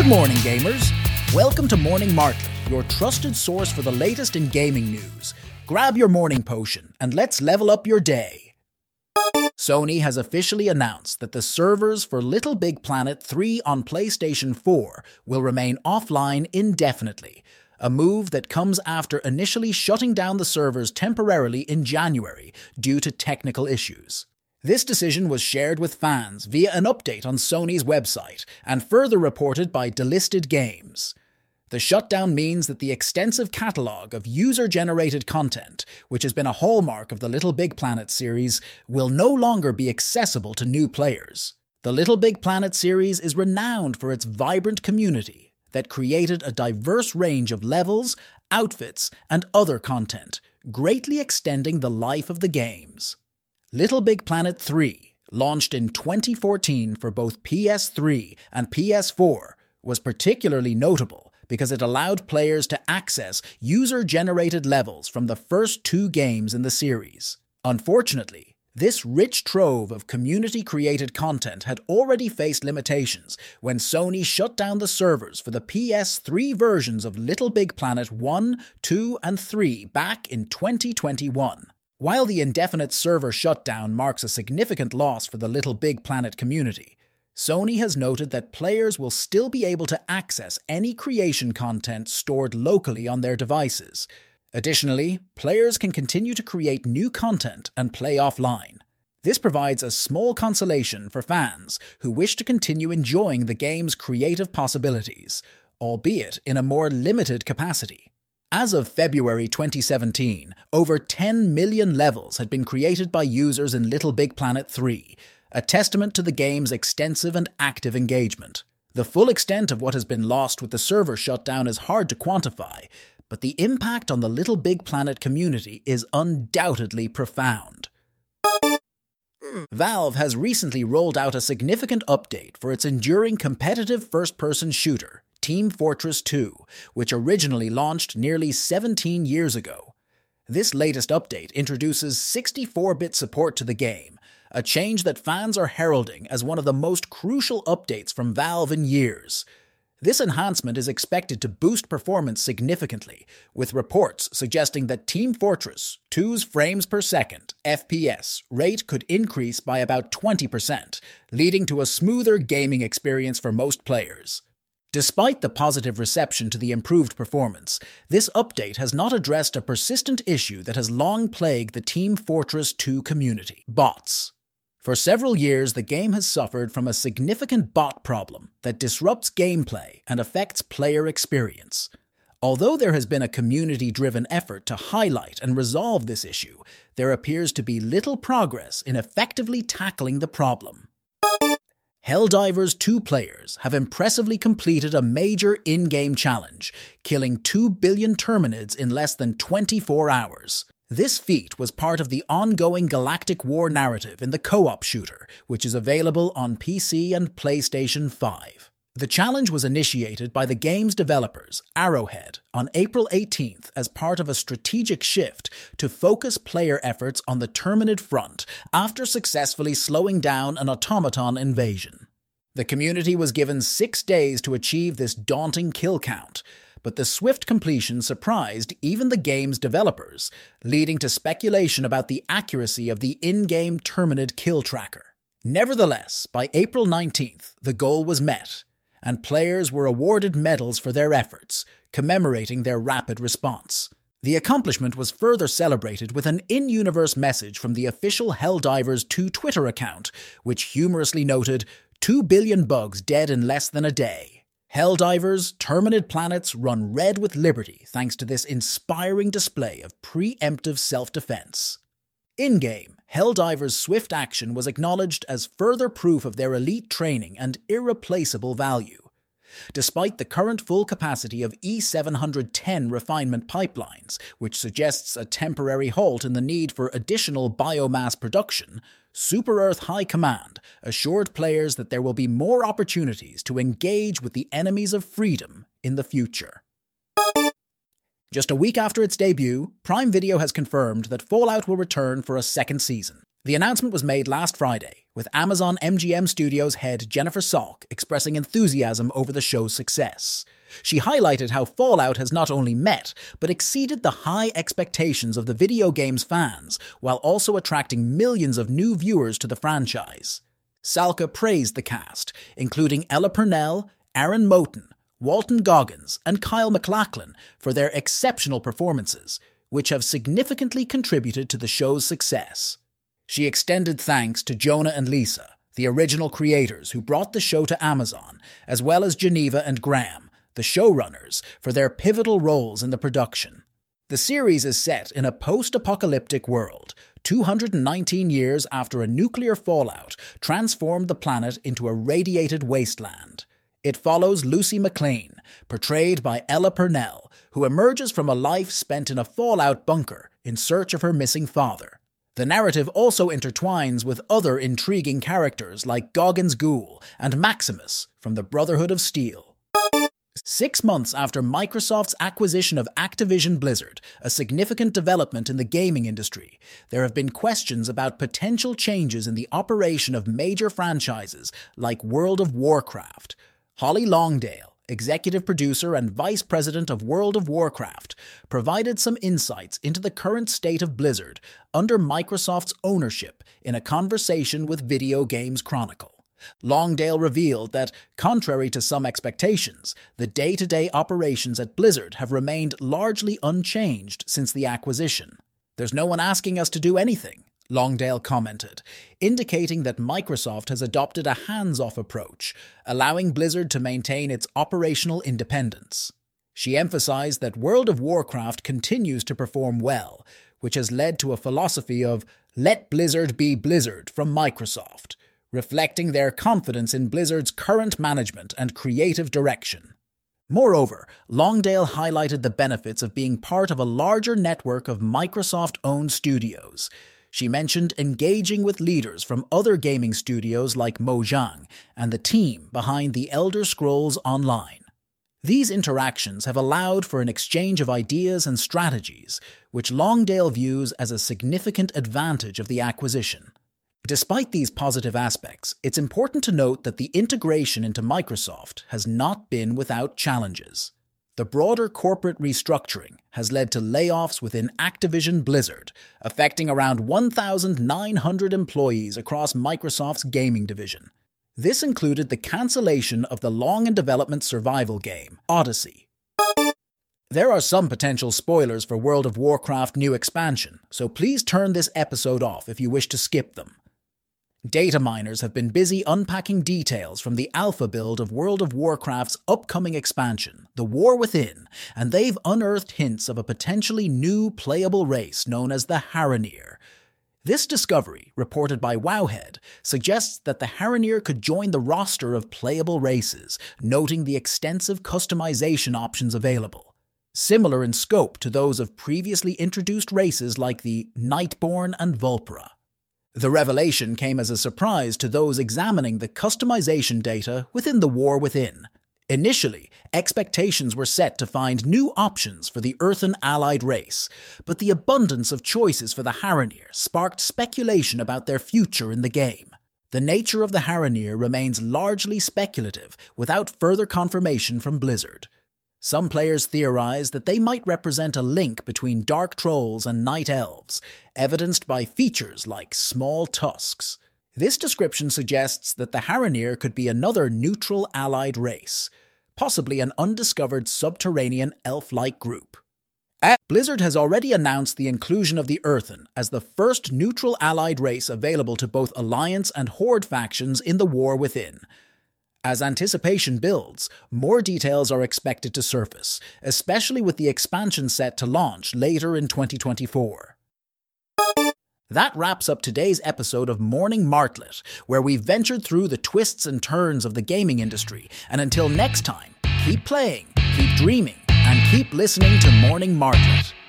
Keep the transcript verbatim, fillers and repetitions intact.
Good morning, gamers. Welcome to Morning Martlet, your trusted source for the latest in gaming news. Grab your morning potion and let's level up your day. Sony has officially announced that the servers for Little Big Planet three on PlayStation four will remain offline indefinitely, a move that comes after initially shutting down the servers temporarily in January due to technical issues. This decision was shared with fans via an update on Sony's website and further reported by Delisted Games. The shutdown means that the extensive catalogue of user-generated content, which has been a hallmark of the Little Big Planet series, will no longer be accessible to new players. The Little Big Planet series is renowned for its vibrant community that created a diverse range of levels, outfits, and other content, greatly extending the life of the games. Little Big Planet three, launched in twenty fourteen for both P S three and P S four, was particularly notable because it allowed players to access user-generated levels from the first two games in the series. Unfortunately, this rich trove of community-created content had already faced limitations when Sony shut down the servers for the P S three versions of Little Big Planet one, two, and three back in twenty twenty-one. While the indefinite server shutdown marks a significant loss for the Little Big Planet community, Sony has noted that players will still be able to access any creation content stored locally on their devices. Additionally, players can continue to create new content and play offline. This provides a small consolation for fans who wish to continue enjoying the game's creative possibilities, albeit in a more limited capacity. As of February twenty seventeen, over ten million levels had been created by users in Little Big Planet three, a testament to the game's extensive and active engagement. The full extent of what has been lost with the server shutdown is hard to quantify, but the impact on the Little Big Planet community is undoubtedly profound. Valve has recently rolled out a significant update for its enduring competitive first-person shooter, Team Fortress two, which originally launched nearly seventeen years ago. This latest update introduces sixty-four bit support to the game, a change that fans are heralding as one of the most crucial updates from Valve in years. This enhancement is expected to boost performance significantly, with reports suggesting that Team Fortress two's frames per second F P S rate could increase by about twenty percent, leading to a smoother gaming experience for most players. Despite the positive reception to the improved performance, this update has not addressed a persistent issue that has long plagued the Team Fortress two community: bots. For several years, the game has suffered from a significant bot problem that disrupts gameplay and affects player experience. Although there has been a community-driven effort to highlight and resolve this issue, there appears to be little progress in effectively tackling the problem. Helldivers two players have impressively completed a major in-game challenge, killing two billion Terminids in less than twenty-four hours. This feat was part of the ongoing Galactic War narrative in the co-op shooter, which is available on P C and PlayStation five. The challenge was initiated by the game's developers, Arrowhead, on April eighteenth as part of a strategic shift to focus player efforts on the Terminid front after successfully slowing down an automaton invasion. The community was given six days to achieve this daunting kill count, but the swift completion surprised even the game's developers, leading to speculation about the accuracy of the in-game Terminid kill tracker. Nevertheless, by April nineteenth, the goal was met, and players were awarded medals for their efforts, commemorating their rapid response. The accomplishment was further celebrated with an in-universe message from the official Helldivers two Twitter account, which humorously noted, two billion bugs dead in less than a day. Helldivers, Terminid planets run red with liberty thanks to this inspiring display of preemptive self-defense. In-game, Helldivers' swift action was acknowledged as further proof of their elite training and irreplaceable value. Despite the current full capacity of E seven ten refinement pipelines, which suggests a temporary halt in the need for additional biomass production, Super Earth High Command assured players that there will be more opportunities to engage with the enemies of freedom in the future. Just a week after its debut, Prime Video has confirmed that Fallout will return for a second season. The announcement was made last Friday, with Amazon M G M Studios head Jennifer Salk expressing enthusiasm over the show's success. She highlighted how Fallout has not only met, but exceeded the high expectations of the video game's fans, while also attracting millions of new viewers to the franchise. Salka praised the cast, including Ella Purnell, Aaron Moten, Walton Goggins, and Kyle MacLachlan, for their exceptional performances, which have significantly contributed to the show's success. She extended thanks to Jonah and Lisa, the original creators who brought the show to Amazon, as well as Geneva and Graham, the showrunners, for their pivotal roles in the production. The series is set in a post-apocalyptic world, two hundred nineteen years after a nuclear fallout transformed the planet into a radiated wasteland. It follows Lucy McLean, portrayed by Ella Purnell, who emerges from a life spent in a fallout bunker in search of her missing father. The narrative also intertwines with other intriguing characters like Goggins Ghoul and Maximus from the Brotherhood of Steel. Six months after Microsoft's acquisition of Activision Blizzard, a significant development in the gaming industry, there have been questions about potential changes in the operation of major franchises like World of Warcraft. Holly Longdale, executive producer and vice president of World of Warcraft, provided some insights into the current state of Blizzard under Microsoft's ownership in a conversation with Video Games Chronicle. Longdale revealed that, contrary to some expectations, the day-to-day operations at Blizzard have remained largely unchanged since the acquisition. "There's no one asking us to do anything," Longdale commented, indicating that Microsoft has adopted a hands-off approach, allowing Blizzard to maintain its operational independence. She emphasized that World of Warcraft continues to perform well, which has led to a philosophy of "let Blizzard be Blizzard" from Microsoft, reflecting their confidence in Blizzard's current management and creative direction. Moreover, Longdale highlighted the benefits of being part of a larger network of Microsoft-owned studios. She mentioned engaging with leaders from other gaming studios like Mojang and the team behind The Elder Scrolls Online. These interactions have allowed for an exchange of ideas and strategies, which Longdale views as a significant advantage of the acquisition. Despite these positive aspects, it's important to note that the integration into Microsoft has not been without challenges. The broader corporate restructuring has led to layoffs within Activision Blizzard, affecting around one thousand nine hundred employees across Microsoft's gaming division. This included the cancellation of the long-in-development survival game, Odyssey. There are some potential spoilers for World of Warcraft new expansion, so please turn this episode off if you wish to skip them. Data miners have been busy unpacking details from the alpha build of World of Warcraft's upcoming expansion, The War Within, and they've unearthed hints of a potentially new playable race known as the Haranir. This discovery, reported by Wowhead, suggests that the Haranir could join the roster of playable races, noting the extensive customization options available. Similar in scope to those of previously introduced races like the Nightborn and Vulpera. The revelation came as a surprise to those examining the customization data within The War Within. Initially, expectations were set to find new options for the Earthen allied race, but the abundance of choices for the Haranir sparked speculation about their future in the game. The nature of the Haranir remains largely speculative, without further confirmation from Blizzard. Some players theorize that they might represent a link between Dark Trolls and Night Elves, evidenced by features like small tusks. This description suggests that the Haranir could be another neutral allied race, possibly an undiscovered subterranean elf-like group. Blizzard has already announced the inclusion of the Earthen as the first neutral allied race available to both Alliance and Horde factions in The War Within. As anticipation builds, more details are expected to surface, especially with the expansion set to launch later in twenty twenty-four. That wraps up today's episode of Morning Martlet, where we ventured through the twists and turns of the gaming industry. And until next time, keep playing, keep dreaming, and keep listening to Morning Martlet.